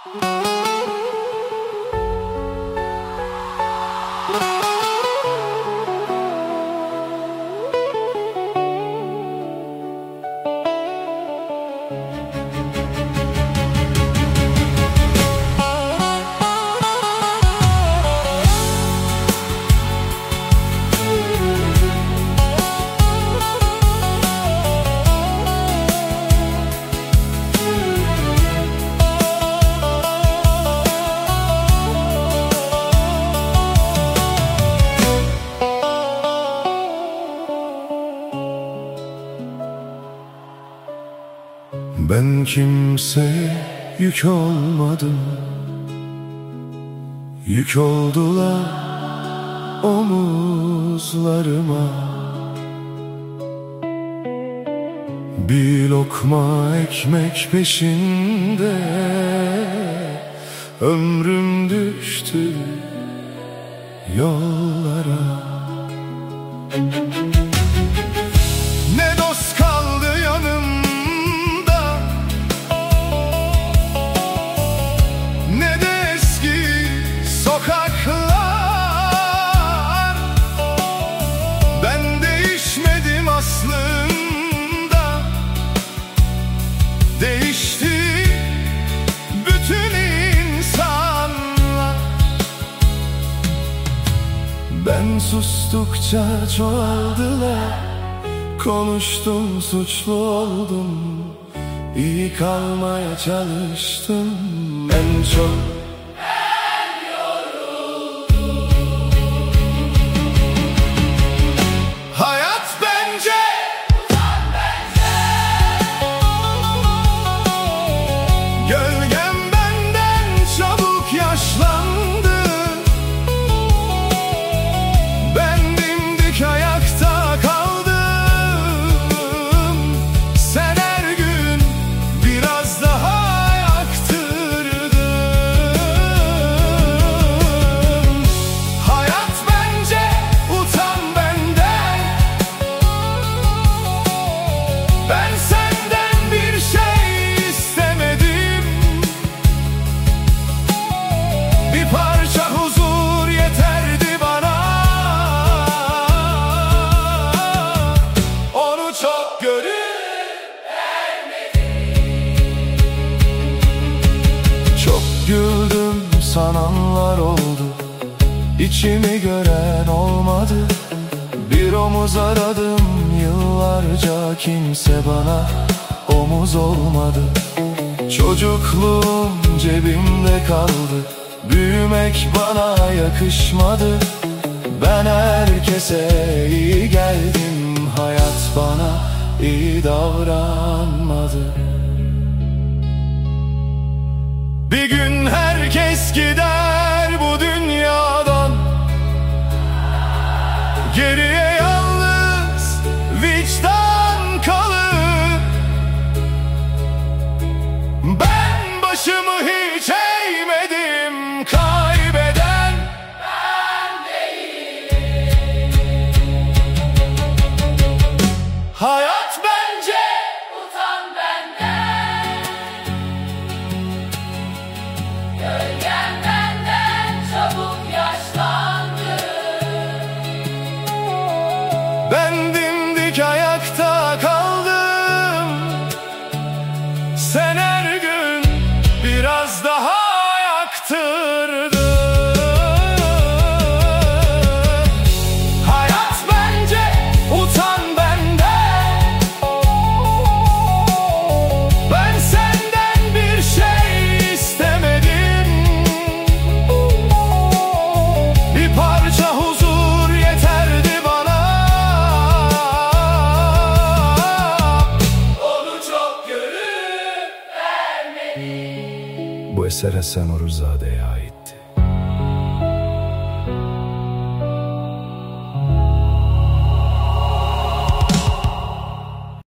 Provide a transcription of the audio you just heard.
Ben kimseye yük olmadım, yük oldular omuzlarıma. Bir lokma ekmek peşinde ömrüm düştü yollara. Ne dost kaldı yanımda, ne de eski sokaklar. Ben değişmedim aslında, değişti bütün insanlar. Ben sustukça çoğaldılar, konuştum suçlu oldum, iyi kalmaya çalıştım. En çok ben yoruldum. Hayat bence, utan bence. Gölgem benden çabuk yaşlandı. Ben dimdik ayakta kaldım. Sen her gün biraz daha yaktırdın. Hayat bence, utan benden. Ben senden bir şey istemedim. Bir parça huzur yeterdi bana. Onu çok görüp çok güldüm sananlar oldu, İçimi gören olmadı. Bir omuz aradım yıllarca, kimse bana omuz olmadı. Çocukluğum cebimde kaldı, büyümek bana yakışmadı. Ben herkese iyi geldim, hayat bana iyi davranmadı. Bir gün herkes gider bu dünyadan, geriye yalnız vicdan kalır. Ben başımı hiç eğmedim, kaybeden ben değilim. Hayat bence, Utan benden. Gölgen benden çabuk yaşlandı. ben dimdik ayakta kaldım. Sen her gün biraz daha yaktırdın. Hayat bence, utan benden. Ben senden bir şey istemedim. Bir parça huzur yeterdi bana. Onu çok görüp vermedim. Bu eser Esen Oruzade'ye ait.